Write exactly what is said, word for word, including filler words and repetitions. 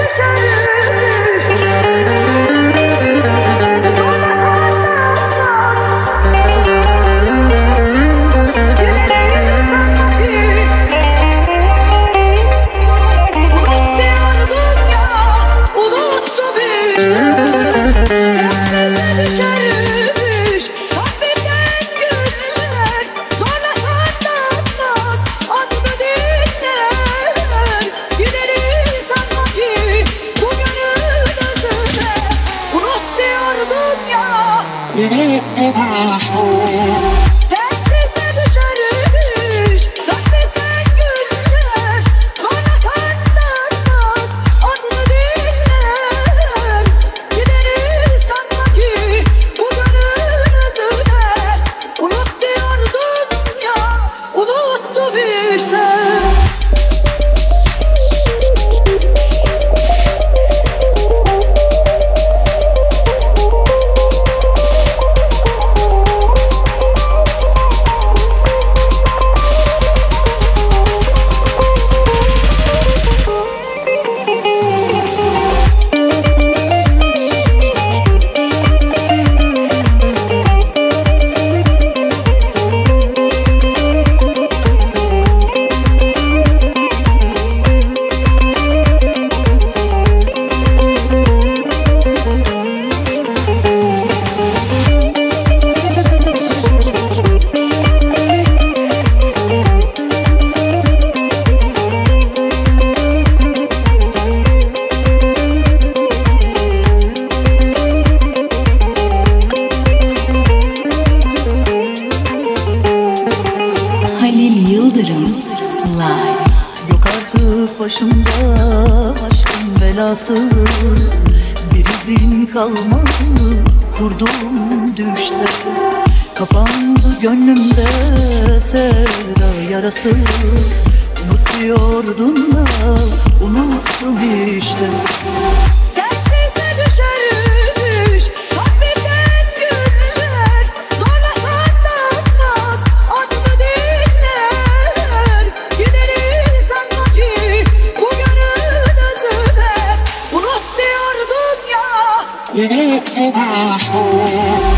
başımda aşkın belası, bir izin kalmadı kurduğum düşte. Kapandı gönlümde sevda yarası, unut diyordun da unuttum işte. Sensize düşermiş kalbimden güller, zorlasan da atmaz adımı dinler. Gideriz sanma ki bu gönül özüne, unut diyordun ya. Unuttum işte.